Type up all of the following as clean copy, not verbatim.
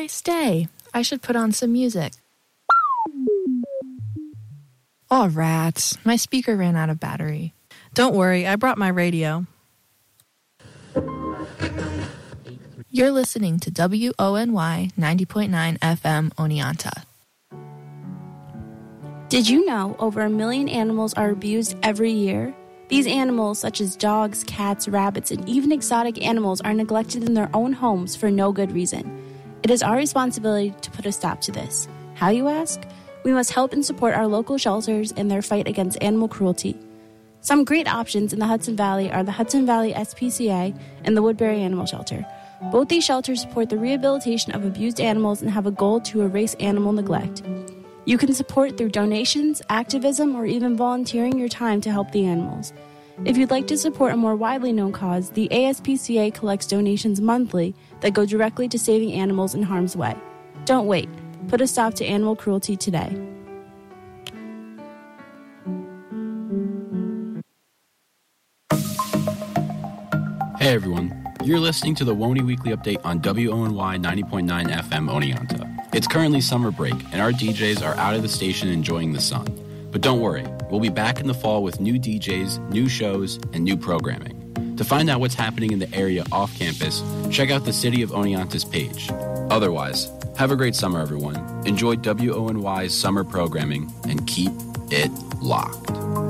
nice day. I should put on some music. Oh, rats. My speaker ran out of battery. Don't worry, I brought my radio. You're listening to WONY 90.9 FM Oneonta. Did you know over 1 million animals are abused every year? These animals, such as dogs, cats, rabbits, and even exotic animals, are neglected in their own homes for no good reason. It is our responsibility to put a stop to this. How, you ask? We must help and support our local shelters in their fight against animal cruelty. Some great options in the Hudson Valley are the Hudson Valley SPCA and the Woodbury Animal Shelter. Both these shelters support the rehabilitation of abused animals and have a goal to erase animal neglect. You can support through donations, activism, or even volunteering your time to help the animals. If you'd like to support a more widely known cause, the ASPCA collects donations monthly that go directly to saving animals in harm's way. Don't wait. Put a stop to animal cruelty today. Hey everyone, you're listening to the WONY Weekly Update on WONY 90.9 FM Oneonta. It's currently summer break, and our DJs are out of the station enjoying the sun. But don't worry, we'll be back in the fall with new DJs, new shows, and new programming. To find out what's happening in the area off campus, check out the City of Oneonta's page. Otherwise, have a great summer, everyone. Enjoy WONY's summer programming, and keep it locked.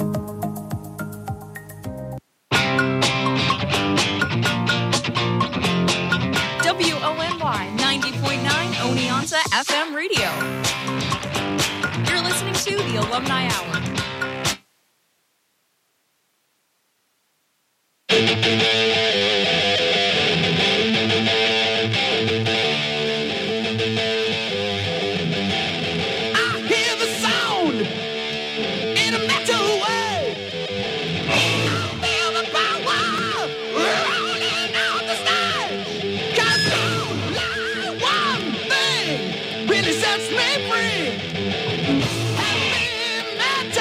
WONY 90.9 Oneonta FM Radio. You're listening to the Alumni Hour. Really sets me free. Happy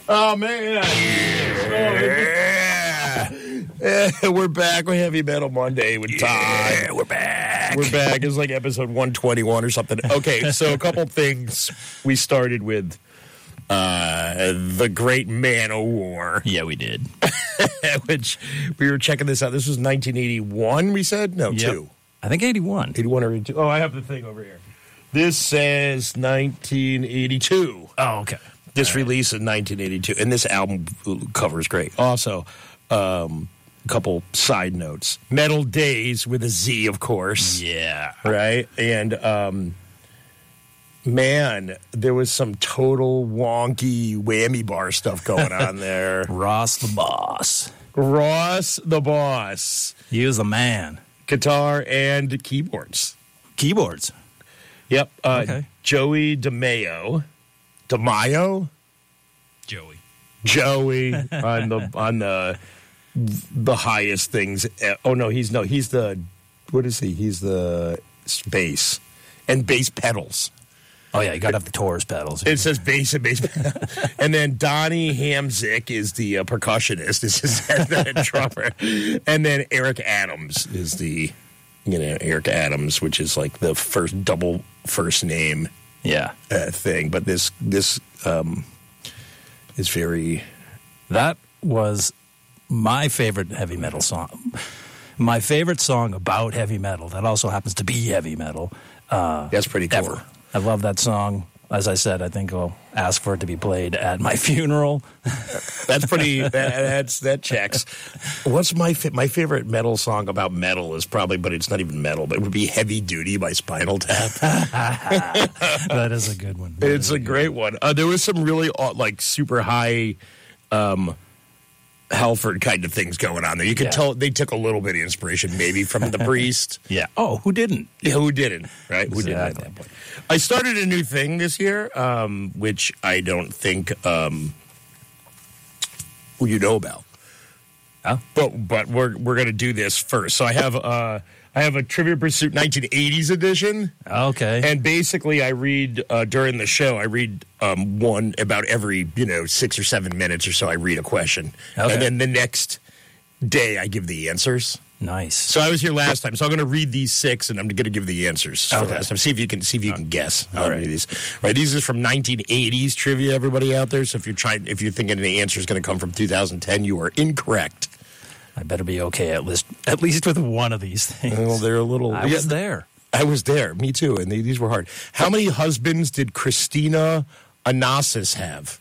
Oh, man. Yeah. We're back with Heavy Metal Monday with Todd. Yeah, we're back. We're back. It's like episode 121 or something. Okay, so a couple things. We started with the Great Man of War. Yeah, we did. Which we were checking this out. This was 1981, we said? No, Yep. 2. I think 81. 81 or 82. Oh, I have the thing over here. This says 1982. Oh, okay. This release in 1982. And this album cover is great. Also, couple side notes. Metal Days with a Z, of course. Yeah. Right? And, man, there was some total wonky whammy bar stuff going on there. Ross the Boss. Ross the Boss. He was the man. Guitar and keyboards. Keyboards. Yep. Okay. Joey DeMaio. DeMaio? Joey on the highest things. Oh no, he's the what is he? He's the bass and bass pedals. Oh yeah, you got to have the Taurus pedals. It says bass and bass pedals. And then Donnie Hamzik is the percussionist. This is the drummer. And then Eric Adams is the Eric Adams, which is like the first double first name thing. But this is very. That was my favorite heavy metal song. My favorite song about heavy metal that also happens to be heavy metal. That's pretty cool. Ever. I love that song. As I said, I think I'll ask for it to be played at my funeral. That's pretty. That checks. What's my favorite metal song about metal is probably, but it's not even metal. But it would be "Heavy Duty" by Spinal Tap. That is a good one. It's a great one. There was some really like super high. Halford kind of things going on there. You could tell they took a little bit of inspiration maybe from The Priest. Yeah. Oh, who didn't? Yeah, who didn't, right? Who didn't at that point? I started a new thing this year, which I don't think you know about. Oh. But we're going to do this first. So I have a Trivia Pursuit 1980s edition. Okay. And basically I read during the show, I read one about every, 6 or 7 minutes or so I read a question. Okay. And then the next day I give the answers. Nice. So I was here last time, so I'm going to read these 6 and I'm going to give the answers for last time. See if you can guess. All right. These are from 1980s trivia, everybody out there. So if you're thinking the answer is going to come from 2010, you are incorrect. I better be okay at least with one of these things. Well, they're a little. I was there. I was there. Me too. And these were hard. How many husbands did Christina Onassis have?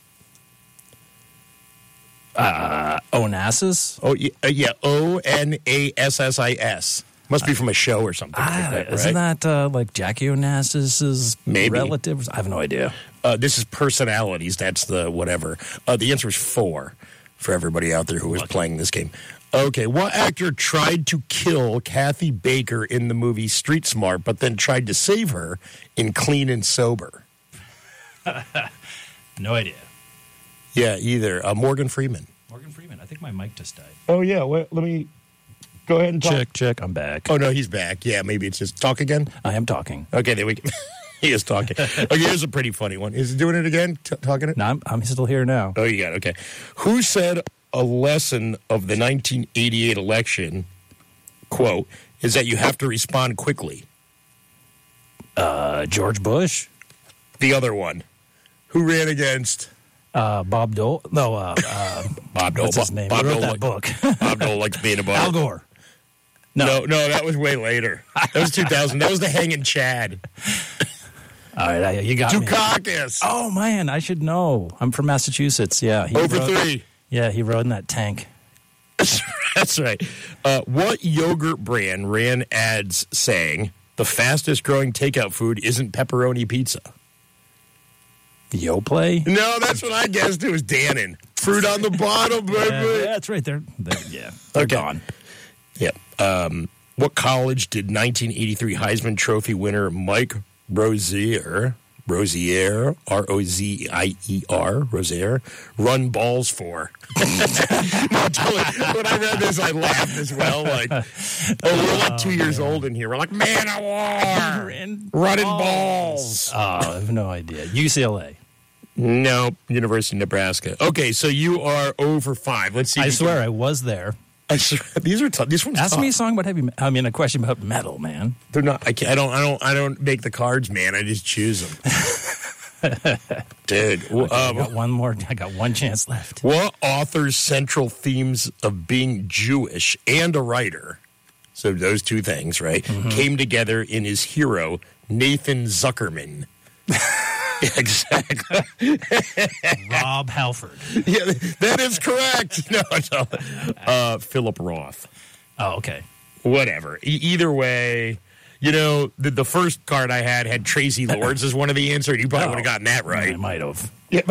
Onassis? Oh, yeah. Onassis. Must be from a show or something like that, Isn't right? that like Jackie Onassis's Maybe. relatives? I have no idea. This is personalities. That's the whatever. The answer is 4 for everybody out there who was playing this game. Okay, what actor tried to kill Kathy Baker in the movie Street Smart, but then tried to save her in Clean and Sober? No idea. Yeah, either. Morgan Freeman. Morgan Freeman. I think my mic just died. Oh, yeah. Let me go ahead and talk. Check. I'm back. Oh, no, he's back. Yeah, maybe it's just talk again. I am talking. Okay, there we go. He is talking. Okay, here's a pretty funny one. Is he doing it again? Talking it? No, I'm still here now. Oh, you got it. Okay. Who said a lesson of the 1988 election, quote, is that you have to respond quickly? George Bush? The other one. Who ran against? Bob Dole? No, Bob Dole. What's his name? Bob He wrote Dole that book. Bob Dole likes peanut butter. Al Gore. No, that was way later. That was 2000. That was the Hanging Chad. All right, you got me. Dukakis. Oh, man, I should know. I'm from Massachusetts, yeah. Over 3. Yeah, he rode in that tank. That's right. What yogurt brand ran ads saying the fastest growing takeout food isn't pepperoni pizza? Yoplait? No, that's what I guessed. It was Dannon. Fruit on the bottom, baby. Yeah, that's right. They're gone. Yep. What college did 1983 Heisman Trophy winner Mike Rozier, R-O-Z-I-E-R, Rozier, run balls for? No, totally. When I read this, I laughed as well. Like, we're like 2 years old in here. We're like, man of war, running balls. Oh, I have no idea. UCLA. Nope, University of Nebraska. Okay, so you are over 5. Let's see. I swear I was there. I swear, these are tough. These ones Ask tough. me a song about a question about metal, man. They're not. I don't make the cards, man. I just choose them. Dude, I got one more. I got one chance left. what author's central themes of being Jewish and a writer, so those two things, right, came together in his hero, Nathan Zuckerman? Yeah, exactly. Rob Halford. Yeah, that is correct. No. Philip Roth. Oh, okay. Whatever. Either way, you know, the first card I had Tracy Lords as one of the answers. You probably would have gotten that right. I might have.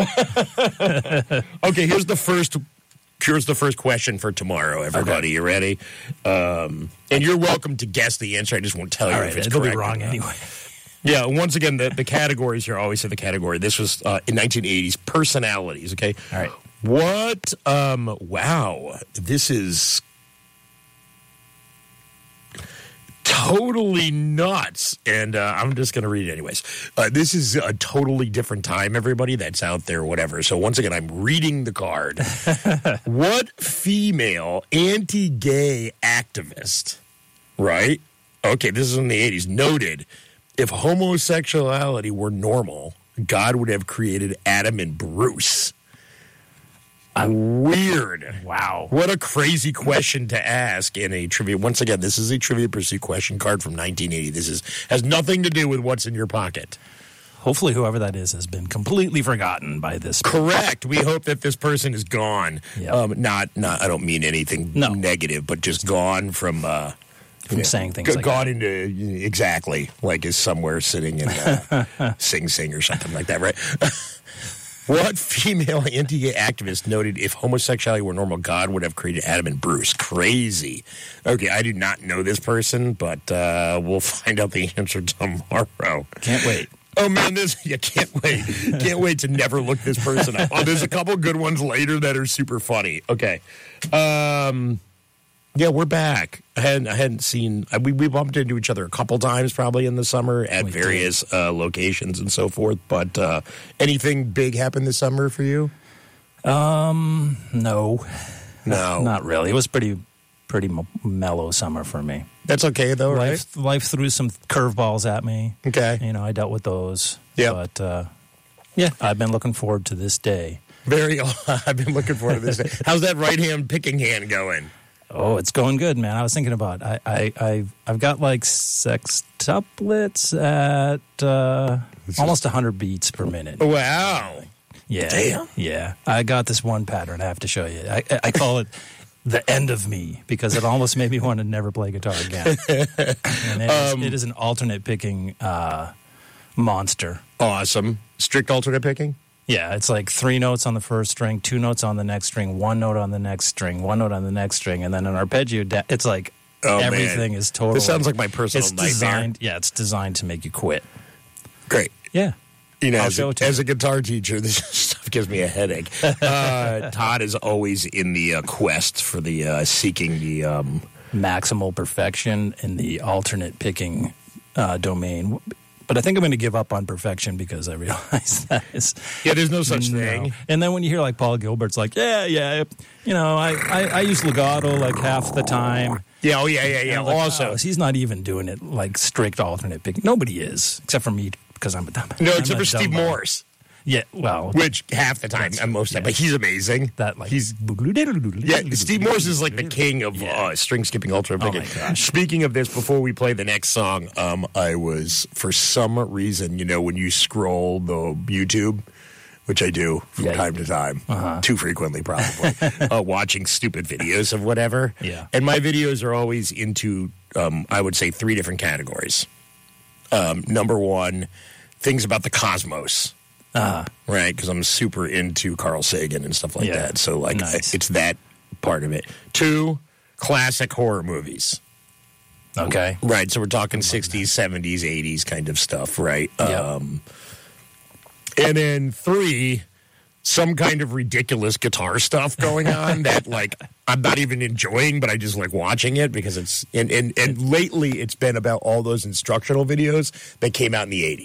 Okay, here's the first question for tomorrow, everybody. You ready? And you're welcome to guess the answer. I just won't tell you if it's it'll correct. be wrong anyway. Yeah, once again, the categories here, I always say the category. This was in 1980s, personalities, okay? All right. What, wow, this is totally nuts. And I'm just going to read it anyways. This is a totally different time, everybody that's out there, whatever. So once again, I'm reading the card. What female anti-gay activist, right? Okay, this is in the 80s, noted, if homosexuality were normal, God would have created Adam and Bruce. Weird. Wow. What a crazy question to ask in a trivia. Once again, this is a Trivia Pursuit question card from 1980. This has nothing to do with what's in your pocket. Hopefully, whoever that is has been completely forgotten by this. Correct. We hope that this person is gone. Yep. Not. I don't mean anything negative, but just gone from saying things like gone that. into exactly like is somewhere sitting in Sing Sing or something like that, right? What female anti-gay activist noted if homosexuality were normal, God would have created Adam and Bruce? Crazy. Okay, I do not know this person, but we'll find out the answer tomorrow. Can't wait. Oh man, can't wait. Can't wait to never look this person up. Oh, there's a couple good ones later that are super funny. Okay. Yeah, we're back. I hadn't seen. We bumped into each other a couple times probably in the summer at various locations and so forth. But anything big happened this summer for you? No, not really. It was pretty mellow summer for me. That's okay though, right? Life threw some curveballs at me. Okay, I dealt with those. Yeah, but I've been looking forward to this day. I've been looking forward to this day. How's that right hand picking hand going? Oh, it's going good, man. I was thinking about I've got like sextuplets at almost 100 beats per minute. Wow. Yeah. Damn. Yeah. I got this one pattern I have to show you. I call it the end of me because it almost made me want to never play guitar again. And it is an alternate picking monster. Awesome. Strict alternate picking? Yeah, it's like 3 notes on the first string, 2 notes on the next string, 1 note on the next string, 1 note on the next string, and then an arpeggio. It's like everything is totally. This sounds like my personal nightmare. Designed, it's designed to make you quit. Great. Yeah. As a guitar teacher, this stuff gives me a headache. Todd is always in the quest for the seeking the maximal perfection in the alternate picking domain. But I think I'm going to give up on perfection because I realize that is... Yeah, there's no such thing. And then when you hear like Paul Gilbert's like, I use legato like half the time. Yeah, yeah. Like, also, he's not even doing it like strict alternate picking. Nobody is, except for me because I'm a dumb. No, except for Steve Morse. Yeah, well, which half the time, most of the time, but he's amazing. Steve Morse is like the king of string skipping alternate picking. Oh my gosh. Speaking of this, before we play the next song, I was for some reason, when you scroll the YouTube, which I do from time to time, too frequently probably, watching stupid videos of whatever. Yeah, and my videos are always into, I would say, 3 different categories. Number 1, things about the cosmos. Right, because I'm super into Carl Sagan and stuff like that. So, nice. It's that part of it. 2, classic horror movies. Okay. Right, so we're talking 60s, 70s, 80s kind of stuff, right? Yep. And then 3, some kind of ridiculous guitar stuff going on that, I'm not even enjoying, but I just like watching it because it's... And lately, it's been about all those instructional videos that came out in the 80s.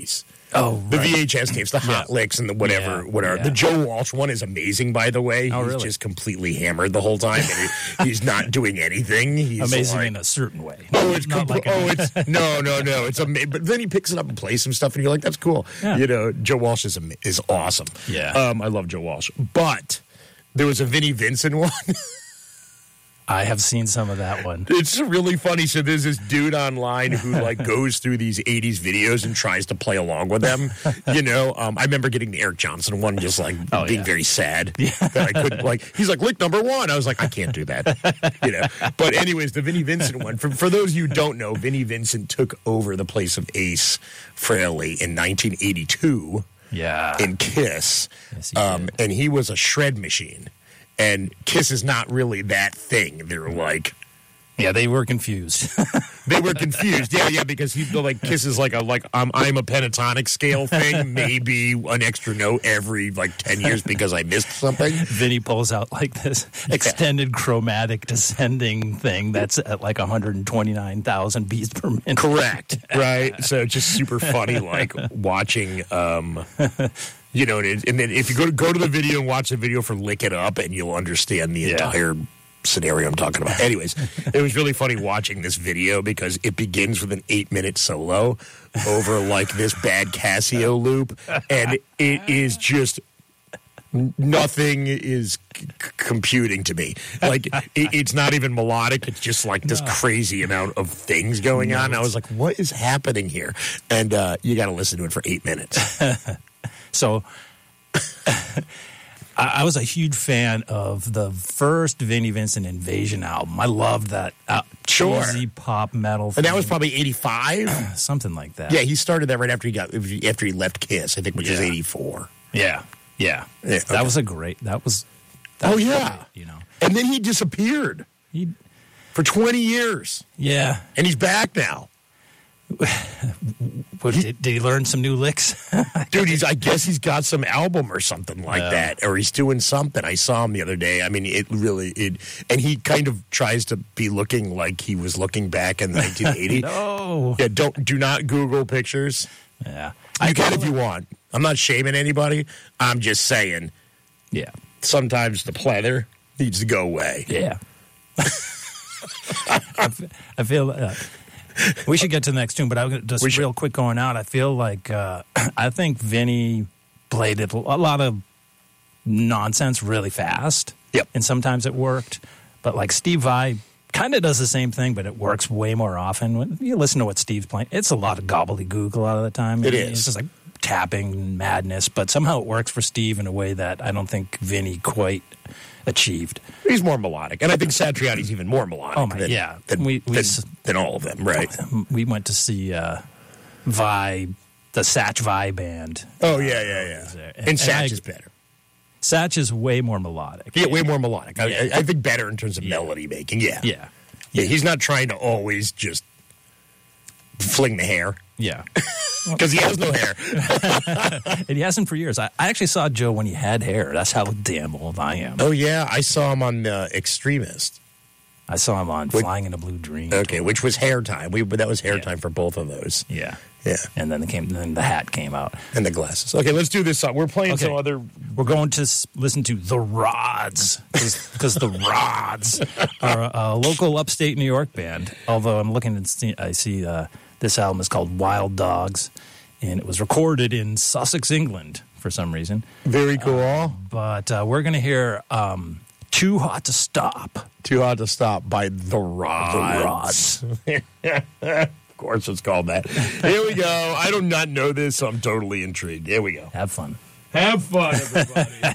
Oh, The right. VHS tapes, the hot licks and the whatever. Yeah. The Joe Walsh one is amazing, by the way. Oh, He's really? just completely hammered the whole time, and he's not doing anything. He's Amazing like, in a certain way. oh, it's Not like no. It's amazing. But then he picks it up and plays some stuff, and you're like, that's cool. Yeah. You know, Joe Walsh is awesome. Yeah. I love Joe Walsh. But there was a Vinnie Vincent one. I have seen some of that one. It's really funny. So there's this dude online who like goes through these 80s videos and tries to play along with them. You know, I remember getting the Eric Johnson one, just like being very sad that I couldn't like. He's like, lick number one. I was like, I can't do that. You know. But anyways, the Vinnie Vincent one. For those of you who don't know, Vinnie Vincent took over the place of Ace Frehley in 1982 Yeah. in Kiss, Yes, he did. and he was a shred machine. And Kiss is not really that thing. They're like. Yeah, they were confused. They were confused. Yeah, because he like Kiss is like I'm a pentatonic scale thing, maybe an extra note every like 10 years because I missed something. Vinny pulls out like this extended chromatic descending thing that's at like 129,000 beats per minute. Correct. Right. So just super funny, like watching. You know, and then if you go to the video and watch the video for "Lick It Up," and you'll understand the entire scenario I'm talking about. Anyways, it was really funny watching this video because it begins with an 8-minute solo over like this bad Casio loop, and it is just nothing is computing to me. Like it's not even melodic. It's just like this crazy amount of things going on. I was like, what is happening here? And you got to listen to it for 8 minutes. So I was a huge fan of the first Vinnie Vincent Invasion album. I loved that cheesy pop metal thing. And that was probably 85? Something like that. Yeah, he started that right after he left Kiss, I think, which is 84. Yeah. okay. That was great, you know. And then he disappeared for 20 years. Yeah. And he's back now. Did he learn some new licks? Dude, I guess he's got some album or something like that, or he's doing something. I saw him the other day. I mean, and he kind of tries to be looking like he was looking back in 1980. No. Yeah, do not Google pictures. Yeah. You can if you want. I'm not shaming anybody. I'm just saying. Yeah. Sometimes the pleather needs to go away. Yeah. I feel we should get to the next tune, but I'm just real quick going out. I feel like I think Vinny played a lot of nonsense really fast. Yep. And sometimes it worked. But like Steve Vai kind of does the same thing, but it works way more often. When you listen to what Steve's playing, it's a lot of gobbledygook a lot of the time. It is. It's just like tapping and madness, but somehow it works for Steve in a way that I don't think Vinny quite achieved. He's more melodic, and I think Satriani's even more melodic. Oh my, yeah. Than all of them, right? We went to see Vai, the Satch Vai band. Oh yeah. And Satch is better. Satch is way more melodic. Yeah, way more melodic. I think better in terms of melody making. Yeah. He's not trying to always just fling the hair. Yeah. Because he has no hair. And he hasn't for years. I actually saw Joe when he had hair. That's how damn old I am. Oh, yeah. I saw him on Extremist. I saw him on Flying in a Blue Dream. Okay, which was hair time. That was hair time for both of those. Yeah. Yeah. And then the hat came out. And the glasses. Okay, let's do this song. We're playing some other... We're going to listen to The Rods, because The Rods are a local upstate New York band. Although I'm looking and I see this album is called Wild Dogs, and it was recorded in Sussex, England, for some reason. Very cool. But we're going to hear Too Hot to Stop. Too Hot to Stop by The Rods. The Rods. Of course it's called that. Here we go. I do not know this, so I'm totally intrigued. Here we go. Have fun. Have fun, everybody.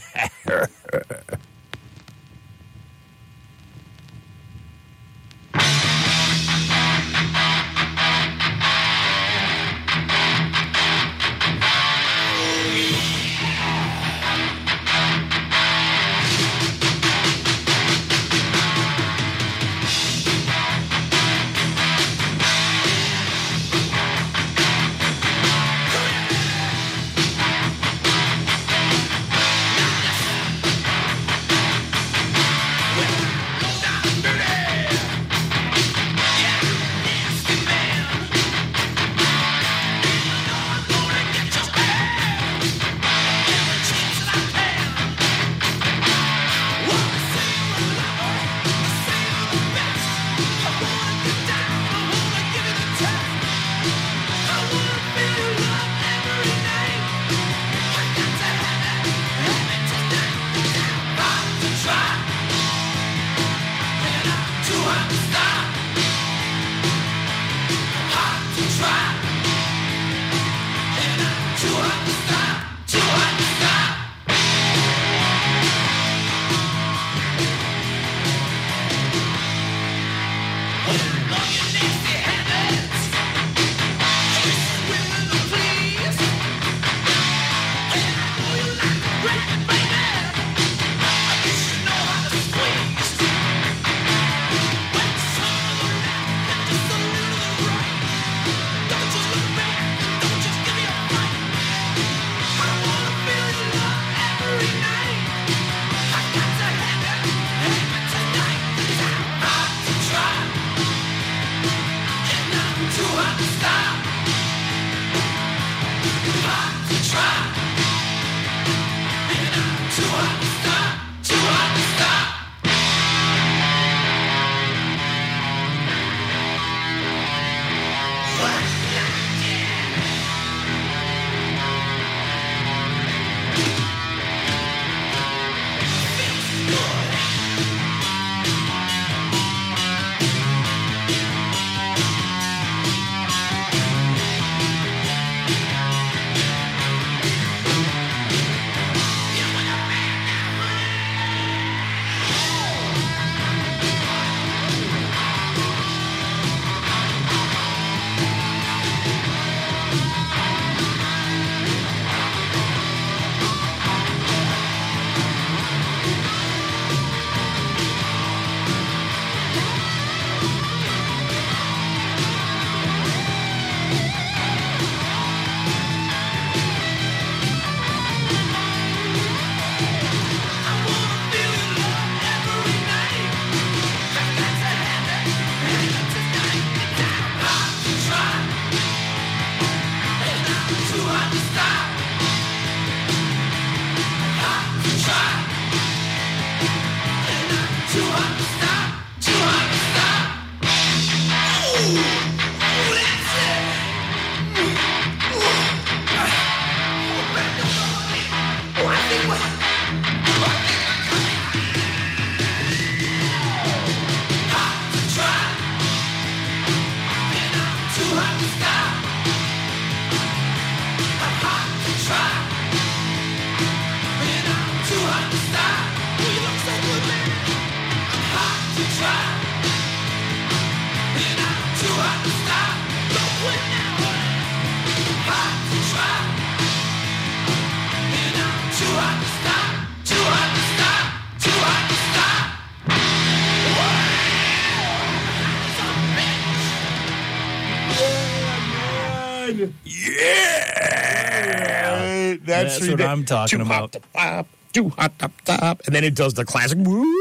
Yeah, That's what I'm talking about. Too hot to stop, and then it does the classic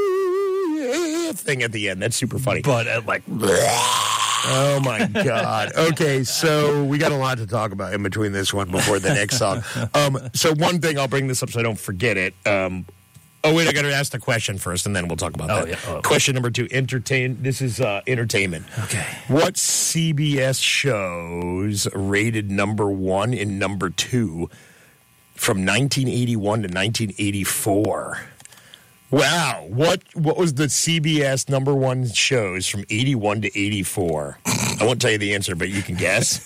woo thing at the end. That's super funny. But like, oh my god. Okay, so we got a lot to talk about in between this one before the next song. So one thing, I'll bring this up so I don't forget it. Oh wait, I got to ask the question first, and then we'll talk about that. Yeah. Question number 2: This is entertainment. Okay. What CBS shows rated number 1 and number 2 from 1981 to 1984? Wow, what was the CBS number 1 shows from 81 to 84? I won't tell you the answer, but you can guess.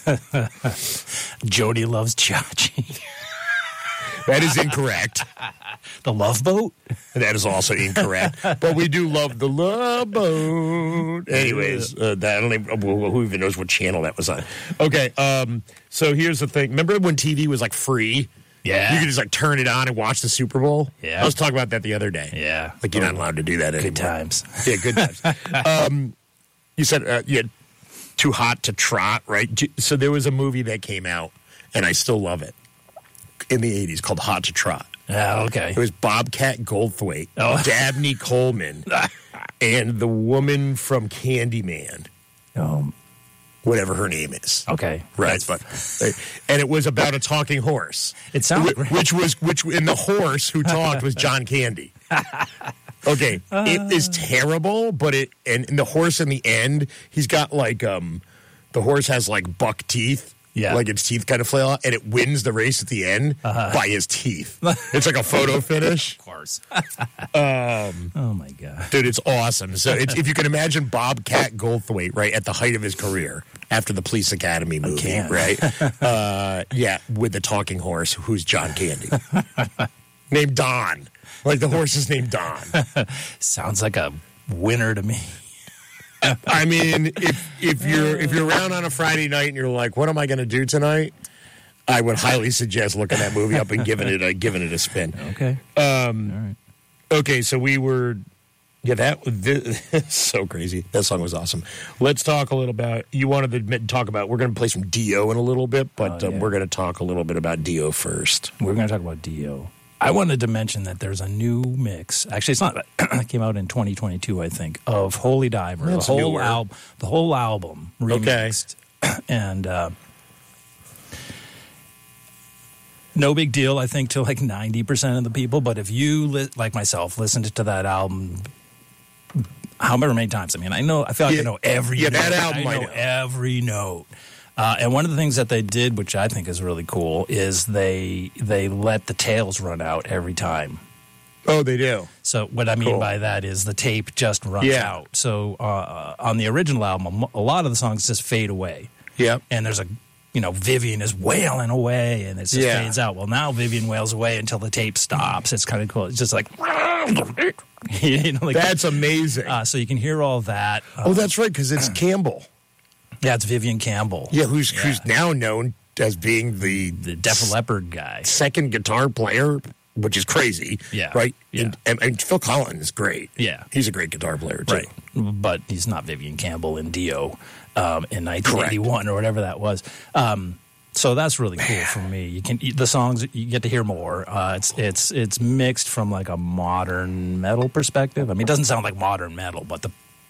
Jody Loves Chachi. That is incorrect. The Love Boat? That is also incorrect. But we do love the Love Boat. Anyways, I don't even, who even knows what channel that was on? Okay, so here's the thing. Remember when TV was like free? Yeah. You could just like turn it on and watch the Super Bowl? Yeah. I was talking about that the other day. Yeah. Like you're not allowed to do that anymore. Good times. Yeah, good times. You said you had Too Hot to Trot, right? So there was a movie that came out, and I still love it, in the 80s called Hot to Trot. Yeah, okay. It was Bobcat Goldthwait, Dabney Coleman, and the woman from Candyman. Whatever her name is. Okay. Right. And it was about a talking horse. It sounds great. Which and the horse who talked was John Candy. Okay. It is terrible, but and the horse in the end, he's got like the horse has like buck teeth. Yeah. Like its teeth kind of flail out, and it wins the race at the end by his teeth. It's like a photo finish. Of course. Oh, my God. Dude, it's awesome. So if you can imagine Bobcat Goldthwait, right, at the height of his career, after the Police Academy movie, right? Yeah, with the talking horse, who's John Candy. Named Don. Like the horse is named Don. Sounds like a winner to me. I mean, if you're around on a Friday night and you're like, what am I going to do tonight? I would highly suggest looking that movie up and giving it a spin. Okay. All right. Okay, so we were, so crazy. That song was awesome. Let's talk a little about, you wanted to talk about, we're going to play some Dio in a little bit, but we're going to talk a little bit about Dio first. We're going to talk about Dio. I wanted to mention that there's a new mix. Actually, it's not. It came out in 2022, I think, of Holy Diver. That's the whole album remixed. Okay. And no big deal, I think, to like 90% of the people. But if you, like myself, listened to that album however many times, I mean, I feel like I know every note. That album, I know every note. And one of the things that they did, which I think is really cool, is they let the tails run out every time. Oh, they do. So what I mean by that is the tape just runs out. So on the original album, a lot of the songs just fade away. Yep. And there's Vivian is wailing away, and it just fades out. Well, now Vivian wails away until the tape stops. It's kind of cool. It's just like... That's amazing. So you can hear all that. That's right, because it's Campbell. Yeah, it's Vivian Campbell. Yeah, who's now known as being the Def Leppard guy. Second guitar player, which is crazy. Yeah. Right? Yeah. And Phil Collins is great. Yeah. He's a great guitar player, too. Right. But he's not Vivian Campbell in Dio in 1981 or whatever that was. So that's really cool for me. The songs, you get to hear more. It's mixed from like a modern metal perspective. I mean, it doesn't sound like modern metal, but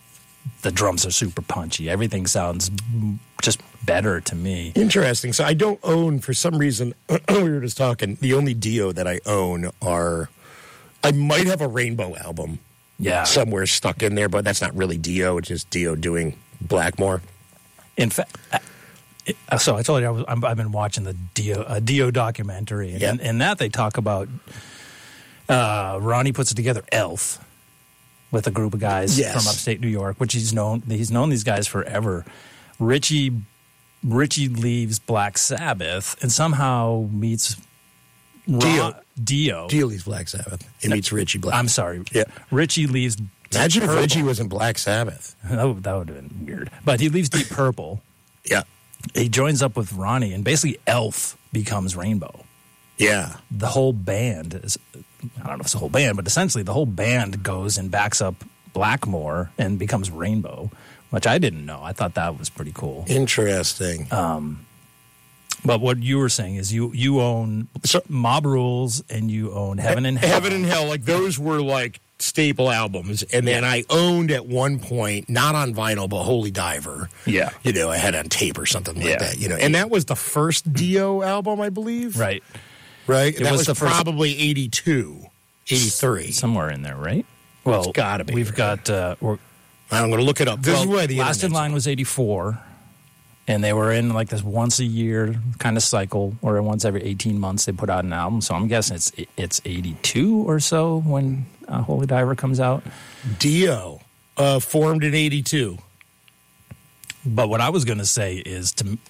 the drums are super punchy. Everything sounds just better to me. Interesting. So I don't own, for some reason, we were just talking, the only Dio that I own are, I might have a Rainbow album somewhere stuck in there, but that's not really Dio. It's just Dio doing Blackmore. In fact, so I told you I've been watching the Dio documentary, and in that they talk about Ronnie puts together Elf with a group of guys from upstate New York, which he's known these guys forever. Richie leaves Black Sabbath and somehow meets Dio. Dio leaves Black Sabbath. He meets Richie Black. I'm sorry. Yeah. Richie leaves Imagine Deep if Purple. Richie was in Black Sabbath. That would have been weird. But he leaves Deep Purple. Yeah. He joins up with Ronnie, and basically Elf becomes Rainbow. Yeah. The whole band is, I don't know if it's the whole band, but essentially the whole band goes and backs up Blackmore and becomes Rainbow, which I didn't know. I thought that was pretty cool. Interesting. But what you were saying is you own Mob Rules and you own Heaven and Hell. Heaven and Hell, like those were like staple albums. And then I owned at one point, not on vinyl, but Holy Diver. Yeah. You know, I had it on tape or something like that. You know, and that was the first Dio album, I believe. Right. Right? It That was was the first- probably 82, 83. Somewhere in there, right? Well, It's gotta be, We've right? got I'm going to look it up. This is why the Last in internet's Line was 84, and they were in like this once a year kind of cycle, or once every 18 months they put out an album. So I'm guessing it's 82 or so when Holy Diver comes out. Dio, formed in 82. But what I was going to say is,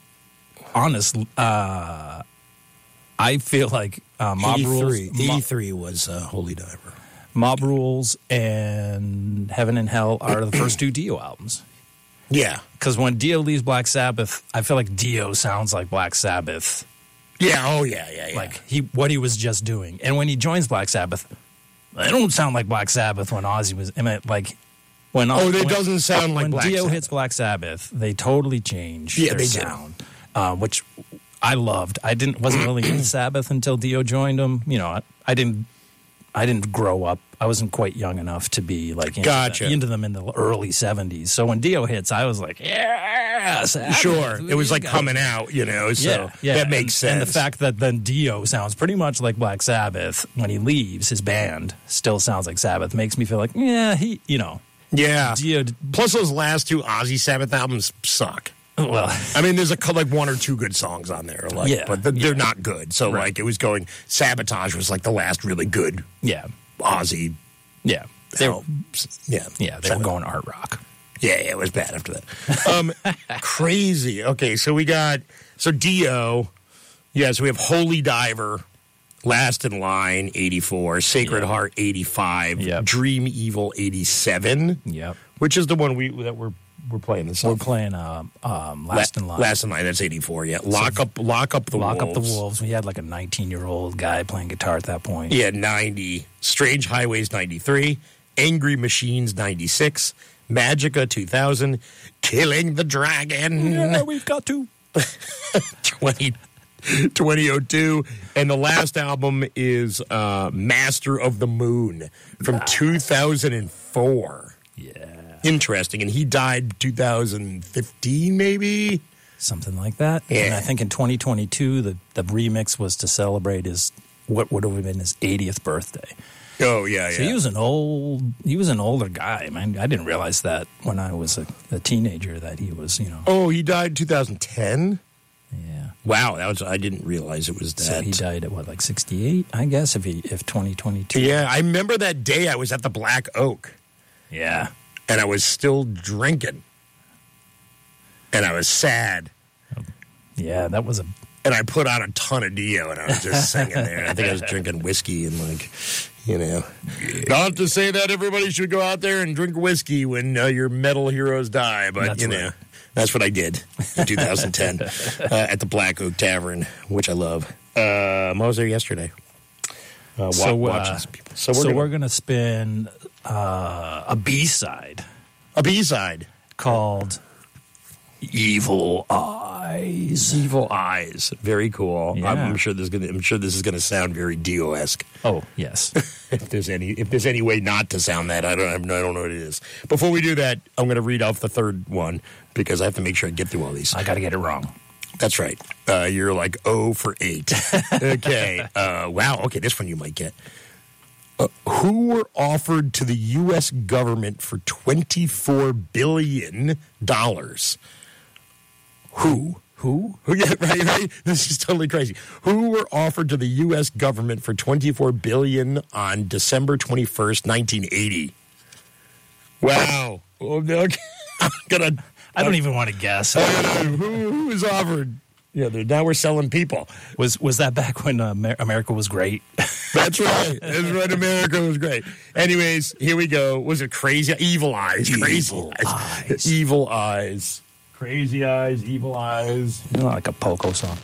I feel like Mob Rules, 83 was Holy Diver. Mob Rules, and Heaven and Hell are the first two Dio albums. Yeah. Because when Dio leaves Black Sabbath, I feel like Dio sounds like Black Sabbath. Yeah, oh yeah. Like what he was just doing. And when he joins Black Sabbath, they don't sound like Black Sabbath when Ozzy was. I mean, like when it doesn't sound like when Black Dio Sabbath. hits Black Sabbath, they totally change Yeah, their they do. sound, which I loved. I wasn't really into Sabbath until Dio joined them. You know, I didn't grow up. I wasn't quite young enough to be like into them in the early 70s. So when Dio hits, I was like, yeah, Sabbath. Sure. It was like Guys. coming out, you know, so that makes sense. And the fact that then Dio sounds pretty much like Black Sabbath when he leaves, his band still sounds like Sabbath, makes me feel like, yeah, Yeah. Dio. Plus, those last two Ozzy Sabbath albums suck. Well, I mean, there's like one or two good songs on there, but they're not good. So, like, it was going. Sabotage was like the last really good Ozzy. Yeah. They were going art rock. Yeah, it was bad after that. Crazy. Okay, so we got Dio. Yeah, so we have Holy Diver, Last in Line 84, Sacred Heart 85, Dream Evil 87. Yep. Which is the one we're playing this. We're playing Last in Line. Last in Line, that's 84. Yeah, Lock up the Wolves. Lock Up the Wolves. We had like a 19-year-old guy playing guitar at that point. Yeah, 90. Strange Highways 93, Angry Machines 96, Magica 2000, Killing the Dragon. Yeah, we've got to. 2002, and the last album is Master of the Moon from 2004. Yeah. Interesting. And he died 2015, maybe? Something like that. Yeah. And I think in 2022, the remix was to celebrate what would have been his 80th birthday. Oh, yeah. So he was an older guy. Man, I didn't realize that when I was a teenager that he was, Oh, he died in 2010? Yeah. Wow, I didn't realize it was that. So he died at what, like 68, I guess, if 2022. Yeah, I remember that day I was at the Black Oak. Yeah. And I was still drinking. And I was sad. Yeah, that was And I put on a ton of Dio, and I was just singing there. I think I was drinking whiskey and, not to say that everybody should go out there and drink whiskey when your metal heroes die, but, That's that's what I did in 2010 at the Black Oak Tavern, which I love. I was there yesterday. Watching some people. So we're going to spin a B-side. A B-side. Called Evil Eyes. Evil Eyes. Very cool. Yeah. I'm sure this is gonna sound very Dio-esque. Oh, yes. If there's any way not to sound that, I don't know what it is. Before we do that, I'm gonna read off the third one because I have to make sure I get through all these. I got to get it wrong. That's right. You're like 0 for 8. Okay. Wow. Okay, this one you might get. Who were offered to the U.S. government for $24 billion? Who? Yeah, right. This is totally crazy. Who were offered to the U.S. government for $24 billion on December 21st, 1980? Wow. Okay. I don't even want to guess. Who was offered? Yeah, now we're selling people. Was that back when America was great? That's right. That's right. America was great. Anyways, here we go. Was it crazy? Evil Eyes. Crazy eyes. Evil Eyes. Crazy Eyes. Evil Eyes. You know, like a Poco song.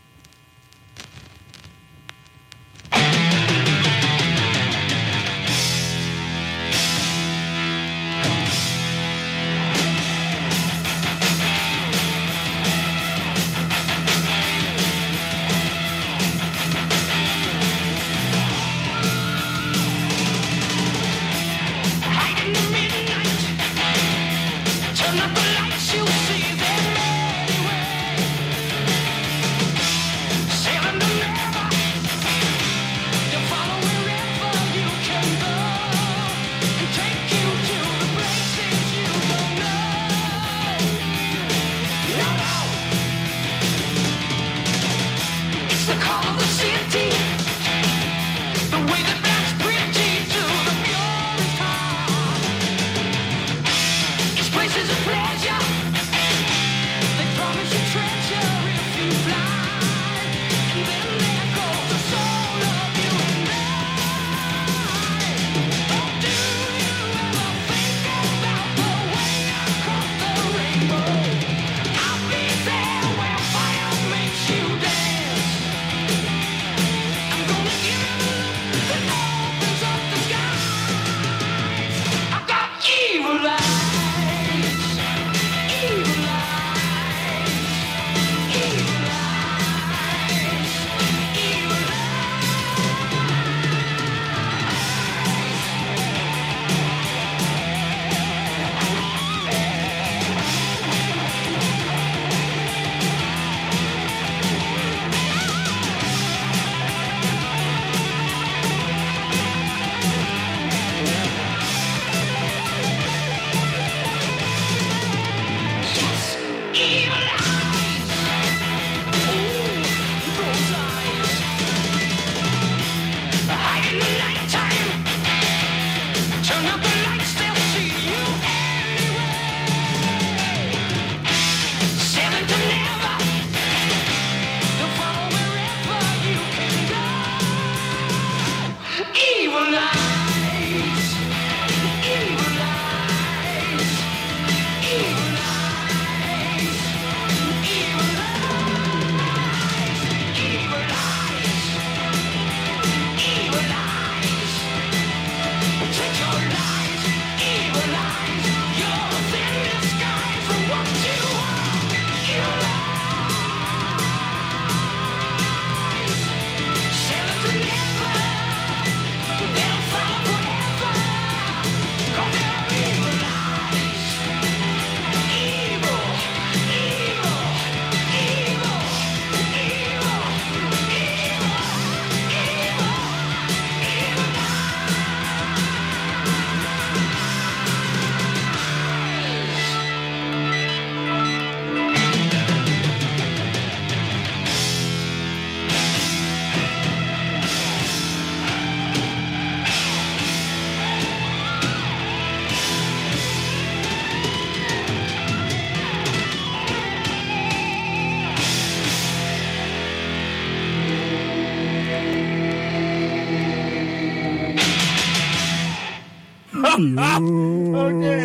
Okay,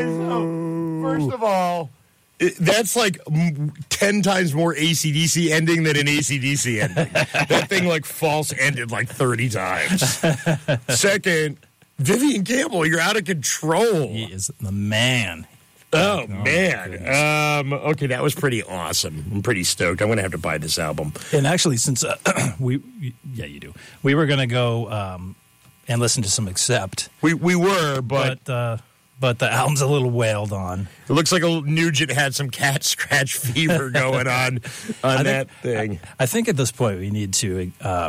so first of all, that's like 10 times more AC/DC ending than an AC/DC ending. That thing like false ended like 30 times. Second, Vivian Campbell, you're out of control. He is the man. Oh, man. Okay, that was pretty awesome. I'm pretty stoked. I'm going to have to buy this album. And actually, since you do. We were going to go and listen to some Accept. We were, but the album's a little wailed on. It looks like Nugent had some cat scratch fever going on that thing. I think at this point we need to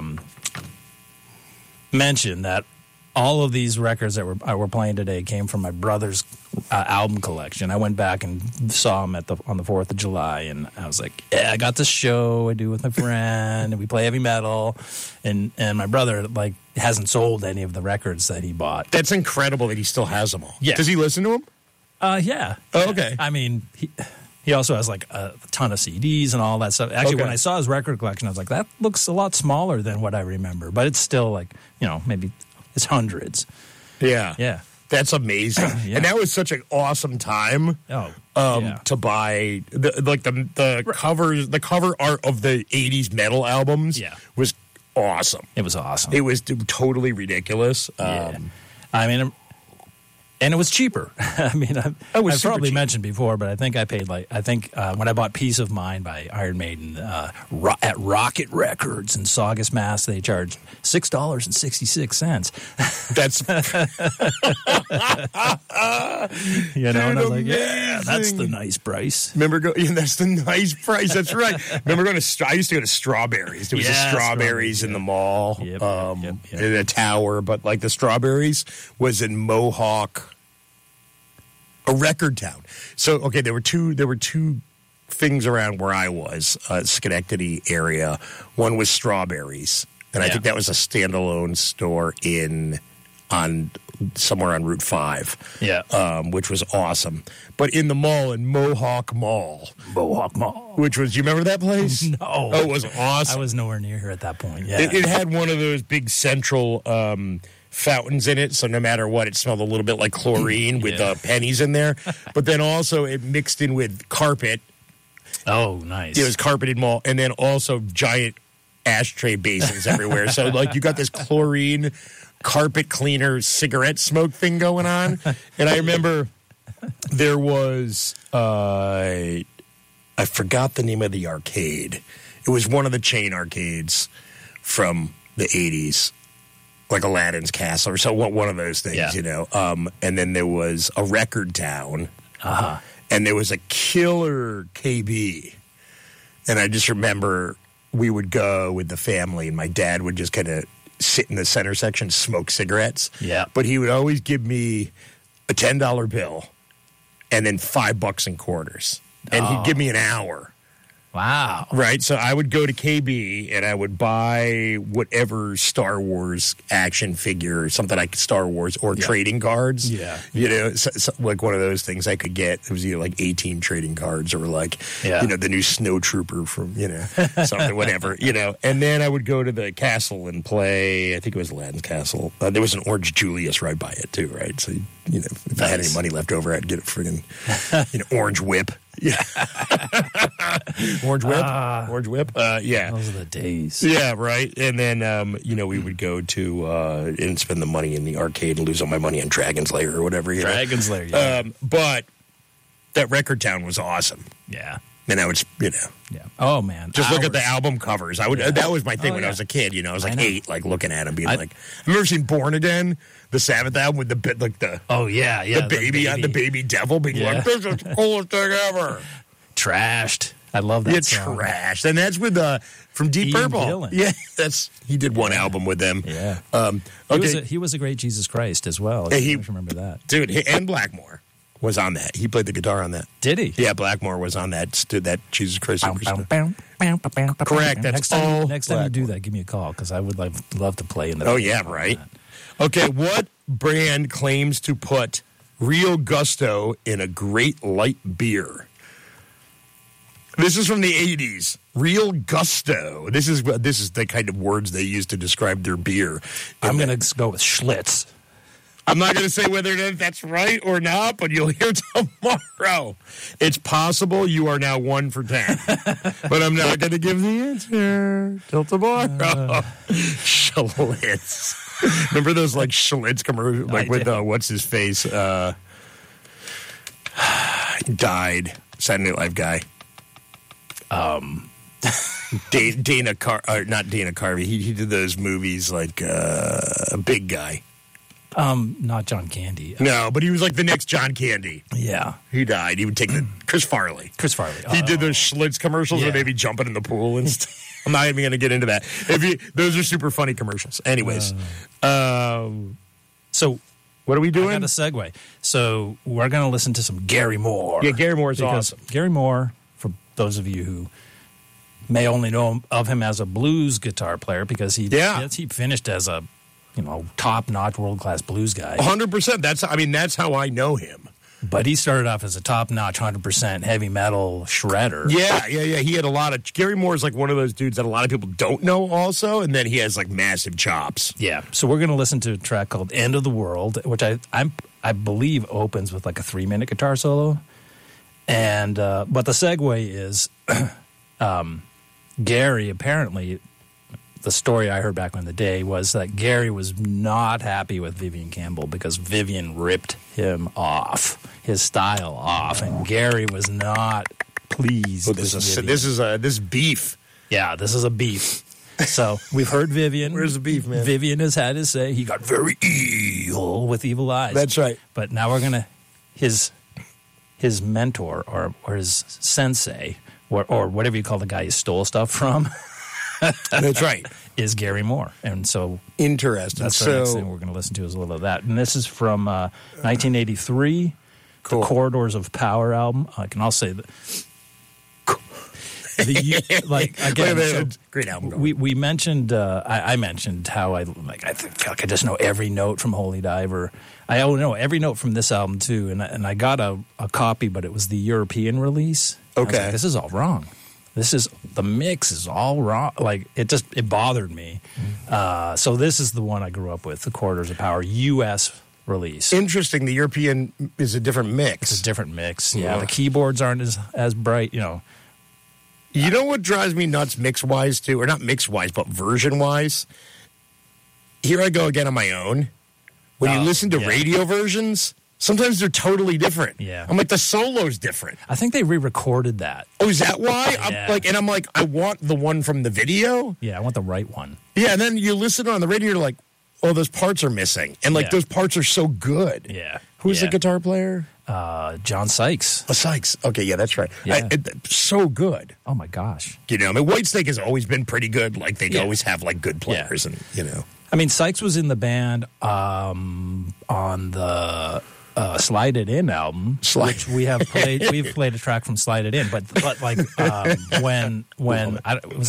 mention that all of these records that we're playing today came from my brother's album collection. I went back and saw him on the 4th of July, and I was like, yeah, I got this show I do with my friend, and we play heavy metal, and my brother hasn't sold any of the records that he bought. That's incredible that he still has them all. Yeah. Does he listen to them? Yeah. Oh, okay. I mean, he also has a ton of CDs and all that stuff. Actually, when I saw his record collection, I was like, that looks a lot smaller than what I remember, but it's still maybe it's hundreds. Yeah. Yeah. That's amazing. Yeah. And that was such an awesome time to buy the covers, the cover art of the 80s metal albums was awesome. It was awesome. It was totally ridiculous. I mean, and it was cheaper. I mean, I've probably mentioned before, but I think I paid when I bought Peace of Mind by Iron Maiden at Rocket Records in Saugus, Mass, they charged $6.66. That's and I was like, yeah, that's the nice price. That's the nice price. That's right. Remember I used to go to Strawberries. There was a Strawberries in the mall, Yep. in a tower, but the Strawberries was in Mohawk. A record town. So there were two things around where I was, Schenectady area. One was Strawberries, and I think that was a standalone store somewhere on Route 5. Yeah, which was awesome. But in the mall, in Mohawk Mall, which was, you remember that place? No. Oh, it was awesome. I was nowhere near here at that point. Yeah, it had one of those big central fountains in it, so no matter what, it smelled a little bit like chlorine with pennies in there. But then also it mixed in with carpet. Oh, nice. It was carpeted mall, and then also giant ashtray basins everywhere. So you got this chlorine carpet cleaner cigarette smoke thing going on. And I remember there was I forgot the name of the arcade. It was one of the chain arcades from the 80s. Like Aladdin's Castle or so, one of those things, And then there was a Record Town, and there was a killer KB. And I just remember we would go with the family, and my dad would just kind of sit in the center section, smoke cigarettes. Yeah. But he would always give me a $10 bill and then $5 in quarters. And he'd give me an hour. Wow. Right. So I would go to KB and I would buy whatever Star Wars action figure, something like Star Wars or trading cards. Yeah. You know, so like one of those things I could get. It was either like 18 trading cards or like, you know, the new Snow Trooper from, you know, something, whatever, you know. And then I would go to the castle and play, I think it was Aladdin's Castle. There was an Orange Julius right by it too, right? So, you know, if I had any money left over, I'd get a friggin', you know, Orange Whip. Yeah. Orange Whip. Yeah. Those are the days. Yeah, right. And then, you know, we would go to and spend the money in the arcade and lose all my money on Dragon's Lair or whatever. You know? Dragon's Lair, yeah. But that Record Town was awesome. Yeah. And I would, you know. Yeah. Oh, man. Just look at the album covers. I would. That was my thing when I was a kid. You know, I was like 8, like looking at them, being like, I've never seen Born Again, the Sabbath album with the bit like the. Oh yeah, yeah. The baby on the baby devil being like, this is the coolest thing ever. Trashed. I love that song. Trashed, and that's with from Deep Ian Purple. Gillan. Yeah, he did one album with them. Yeah. Okay. He was a great Jesus Christ as well. Yeah, I remember that, dude. And Blackmore was on that. He played the guitar on that. Did he? Yeah, Blackmore was on that. That Jesus Christ. Correct. That's Next time you do that, give me a call because I would love to play in the. Oh yeah, right. Okay, what brand claims to put real gusto in a Great Light beer? This is from the 80s. Real gusto. This is the kind of words they use to describe their beer. I'm going to go with Schlitz. I'm not going to say whether that's right or not, but you'll hear tomorrow. It's possible you are now 1 for 10. But I'm not going to give the answer till tomorrow. Schlitz. Remember those like Schlitz commercials, like with what's his face? died. Saturday Night Live guy. Not Dana Carvey. He did those movies like a big guy. Not John Candy. No, but he was like the next John Candy. Yeah. He died. He would take the Chris Farley. Chris Farley. He did those Schlitz commercials where they'd be jumping in the pool and stuff. I'm not even going to get into that. Those are super funny commercials. Anyways, so what are we doing? I got a segue. So we're going to listen to some Gary Moore. Yeah, Gary Moore is awesome. Gary Moore, for those of you who may only know of him as a blues guitar player, because he finished as a top-notch, world-class blues guy. 100%. That's how I know him. But he started off as a top-notch, 100% heavy metal shredder. Yeah. He had a lot of... Gary Moore is like one of those dudes that a lot of people don't know also, and then he has like massive chops. Yeah. So we're going to listen to a track called End of the World, which I believe opens with like a 3-minute guitar solo. And but the segue is Gary, apparently... The story I heard back in the day was that Gary was not happy with Vivian Campbell because Vivian ripped him off, his style off, and Gary was not pleased. This is beef. Yeah, this is a beef. So we've heard Vivian. Where's the beef, man? Vivian has had his say. He got very evil with evil eyes. That's right. But now we're gonna his mentor or his sensei or whatever you call the guy he stole stuff from. That's right. Is Gary Moore. And so interesting. That's the next thing we're going to listen to is a little of that. And this is from 1983, cool. The Corridors of Power album. I can also say that. Great album. We mentioned. I mentioned how I feel like I just know every note from Holy Diver. I know every note from this album too. And I got a copy, but it was the European release. Okay, like, this is all wrong. The mix is all wrong. Like, it bothered me. So this is the one I grew up with, the Corridors of Power, U.S. release. Interesting. The European is a different mix. It's a different mix. Yeah. The keyboards aren't as bright, You know what drives me nuts mix-wise, too? Or not mix-wise, but version-wise? Here I go again on my own. When you listen to radio versions... Sometimes they're totally different. Yeah. I'm like, the solo's different. I think they re-recorded that. Oh, is that why? Yeah. I'm like, I want the one from the video. Yeah, I want the right one. Yeah, and then you listen on the radio, you're like, oh, those parts are missing. And, those parts are so good. Yeah. Who's the guitar player? John Sykes. Oh, Sykes. Okay, yeah, that's right. Yeah. So good. Oh, my gosh. Whitesnake has always been pretty good. Like, they always have, like, good players. And, I mean, Sykes was in the band on the... Slide It In album, which we have played. We've played a track from Slide It In, but like when was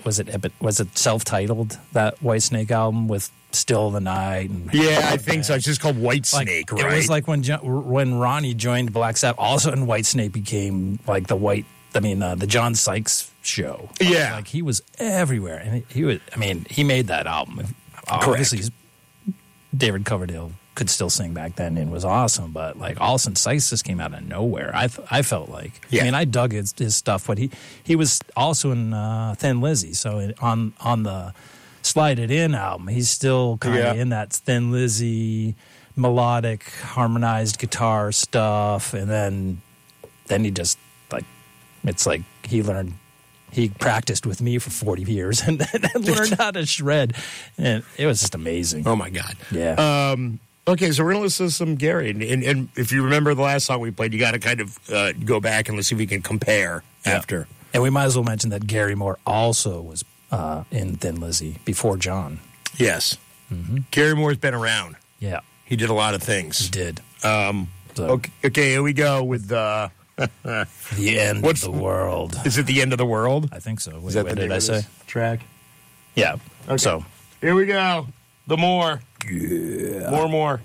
it self-titled, that Whitesnake album with Still the Night? I think so. It's just called Whitesnake, right? It was like when Ronnie joined Black Sabbath. All of a sudden, Whitesnake became like the John Sykes show. Yeah, like he was everywhere, and he made that album. Obviously, David Coverdale could still sing back then and was awesome, but like all of a sudden Sykes just came out of nowhere. I felt like, I dug his stuff, but he was also in Thin Lizzy. So on the Slide It In album, he's still kind of in that Thin Lizzy melodic harmonized guitar stuff, and then he just it's like he practiced with me for 40 years and learned how to shred, and it was just amazing. Oh my God. Yeah. Okay, so we're going to listen to some Gary. And if you remember the last song we played, you got to kind of go back and let's see if we can compare after. And we might as well mention that Gary Moore also was in Thin Lizzy before John. Yes. Mm-hmm. Gary Moore's been around. Yeah. He did a lot of things. He did. Okay, here we go with The End of the World. Is it The End of the World? I think so. Is that the name of this track? Yeah. Okay. So here we go. The More. Yeah. More.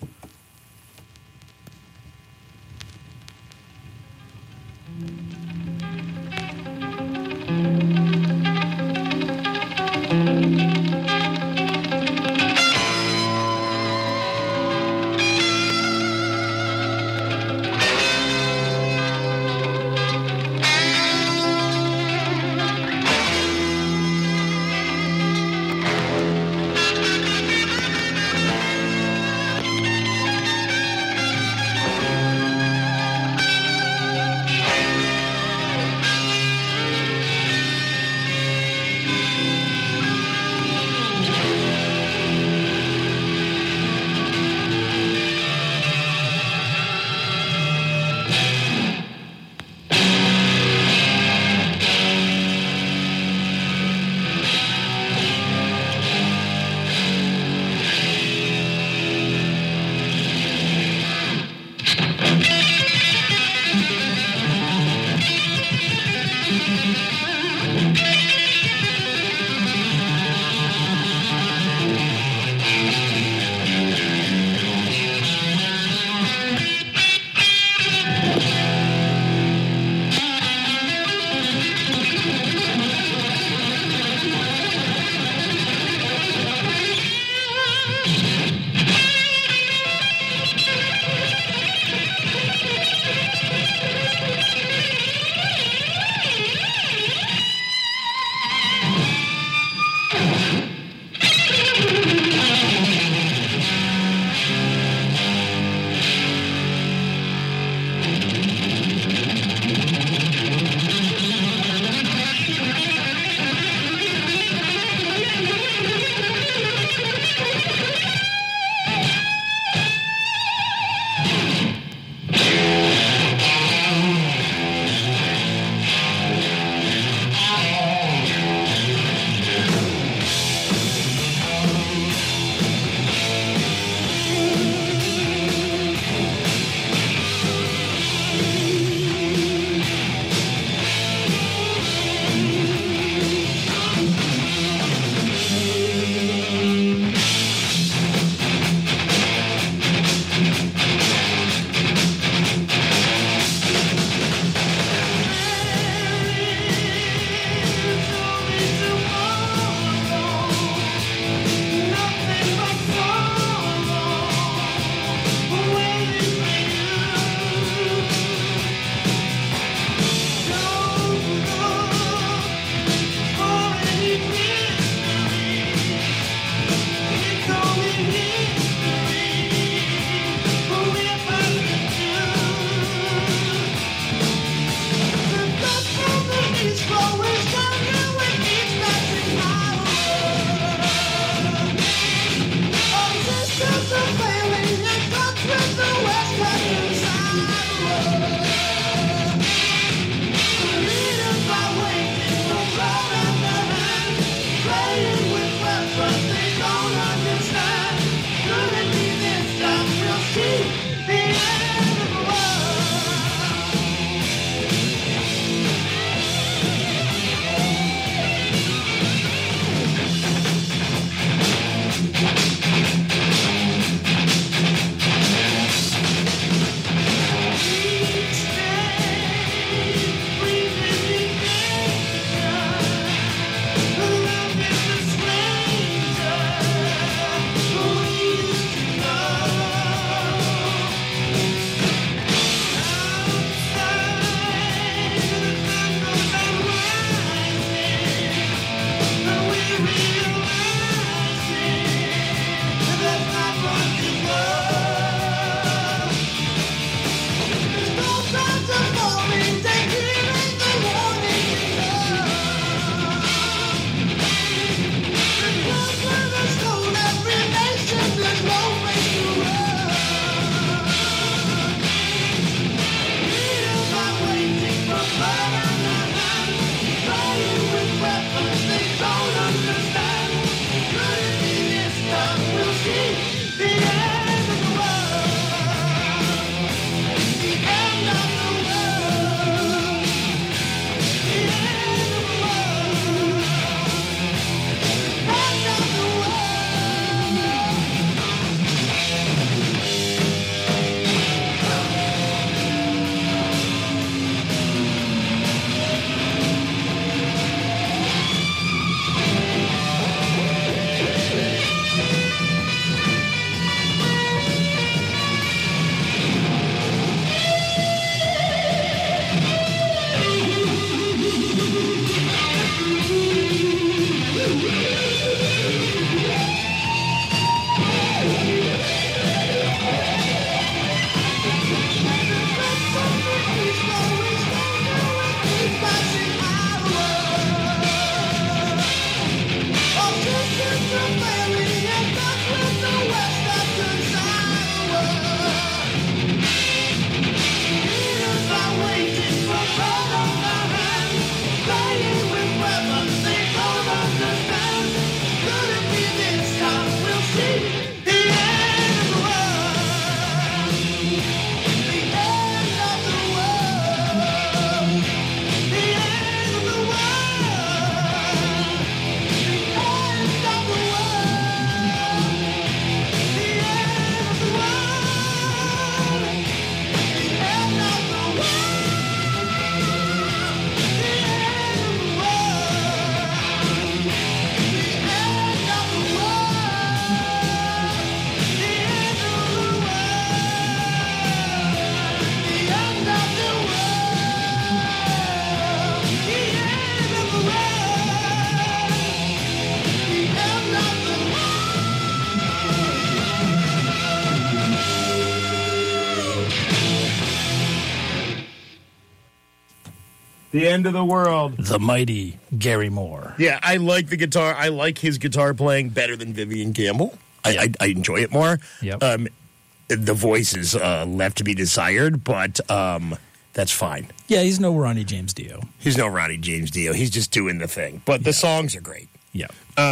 The end of the world. The mighty Gary Moore. Yeah, I like the guitar. I like his guitar playing better than Vivian Campbell. I enjoy it more. Yep. The voice is left to be desired, but that's fine. Yeah, he's no Ronnie James Dio. He's no Ronnie James Dio. He's just doing the thing. But the songs are great. Yeah.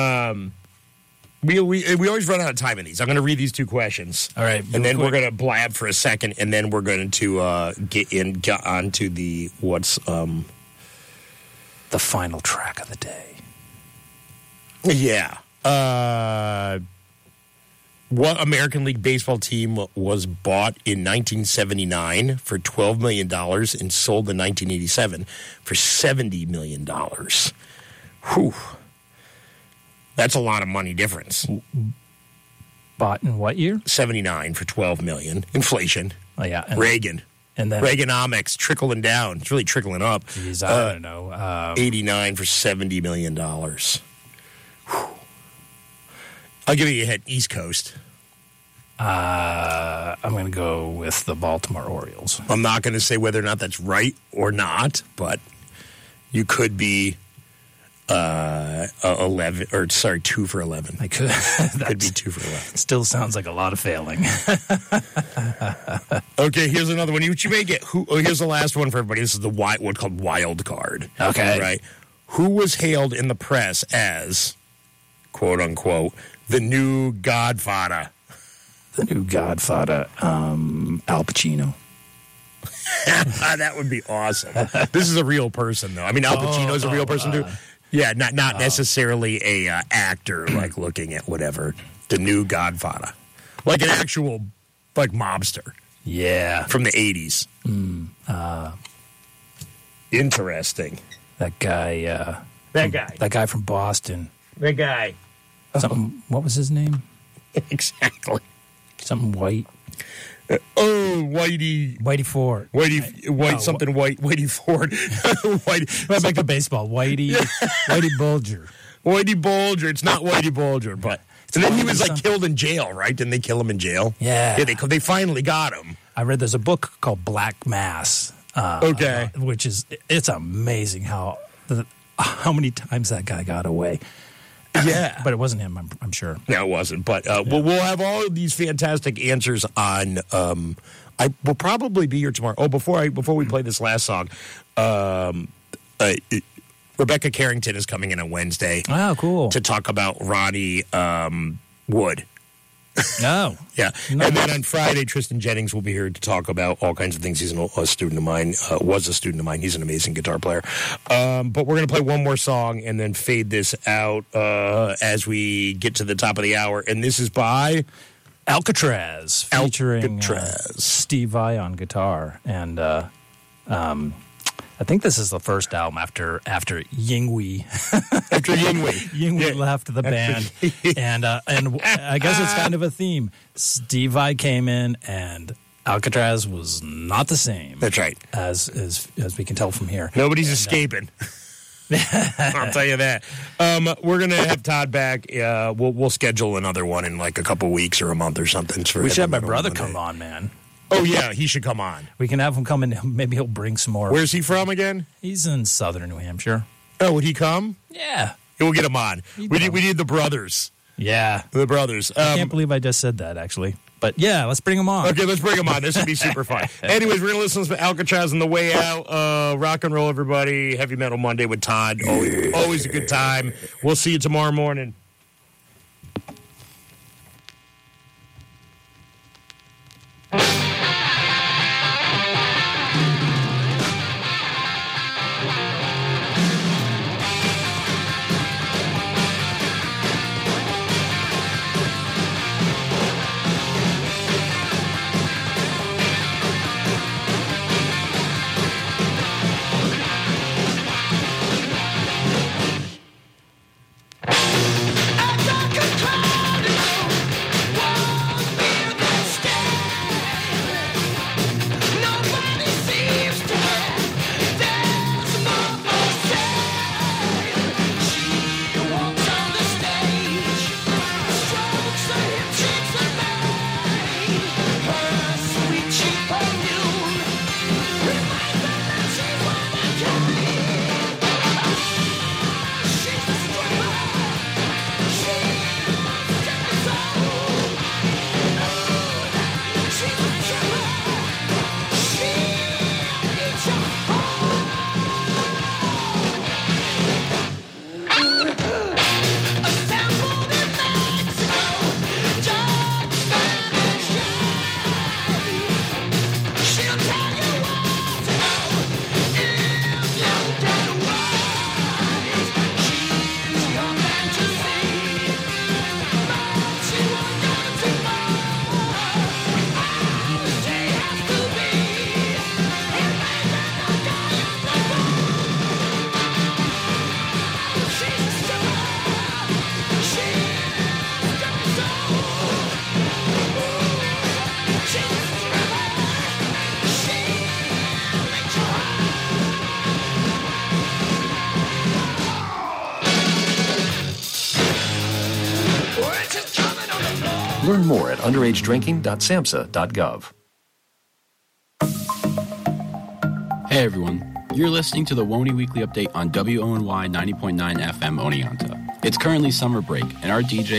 We always run out of time in these. I'm going to read these two questions. All right. And then we're going to blab for a second, and then we're going to get on to the what's... the final track of the day. Yeah. What American League Baseball team was bought in 1979 for $12 million and sold in 1987 for $70 million? Whew. That's a lot of money difference. Bought in what year? 79 for $12 million. Inflation. Oh, yeah. Reagan. And then Reaganomics trickling down. It's really trickling up. Geez, I don't know. 89 for $70 million. Whew. I'll give you a hit. East Coast. I'm going to go with the Baltimore Orioles. I'm not going to say whether or not that's right or not, but you could be 2 for 11. I could. Could be 2 for 11. Still sounds like a lot of failing. Okay, here's another one. You may get. Here's the last one for everybody. This is the what's called wild card. Okay. Right. Who was hailed in the press as, quote unquote, the new Godfather? The new Godfather, Al Pacino. That would be awesome. This is a real person, though. I mean, Al Pacino's a real person, too. Yeah, not necessarily a actor, like looking at whatever. The new Godfather. Like an actual, like, mobster. Yeah. From the 80s. Interesting. That guy. That guy. That guy from Boston. That guy. Something. What was his name? Exactly. Something White. Whitey Ford. Whitey Ford. Right back to baseball. Whitey Bulger. Whitey Bulger. It's not Whitey Bulger, but and then he was like killed in jail, right? Didn't they kill him in jail? Yeah. Yeah, they finally got him. I read there's a book called Black Mass. Okay. Which is it's amazing how many times that guy got away. Yeah. But it wasn't him, I'm sure. No, it wasn't. But we'll have all of these fantastic answers on. I will probably be here tomorrow. Oh, before we play this last song, Rebecca Carrington is coming in on Wednesday. Oh, cool. To talk about Ronnie Wood. No. Yeah. No. And then on Friday, Tristan Jennings will be here to talk about all kinds of things. He's a student of mine, was a student of mine. He's an amazing guitar player. But we're going to play one more song and then fade this out as we get to the top of the hour. And this is by Alcatraz, featuring Steve Vai on guitar. And I think this is the first album after Yinghui. After Yinghui. Yinghui left the band. And I guess it's kind of a theme. Steve Vai came in and Alcatraz was not the same. That's right. As we can tell from here. Nobody's escaping. I'll tell you that. We're going to have Todd back. We'll schedule another one in like a couple weeks or a month or something. We should have my brother come on, man. Oh, yeah, he should come on. We can have him come in. Maybe he'll bring some more. Where's he from again? He's in southern New Hampshire. Oh, would he come? Yeah. We'll get him on. We need the brothers. Yeah. The brothers. I can't believe I just said that, actually. But, yeah, let's bring him on. Okay, let's bring him on. This would be super fun. Anyways, we're going to listen to Alcatraz on the way out. Rock and roll, everybody. Heavy Metal Monday with Todd. Always a good time. We'll see you tomorrow morning. Learn more at underagedrinking.samhsa.gov. Hey everyone, you're listening to the WONY Weekly Update on WONY 90.9 FM Oneonta. It's currently summer break, and our DJs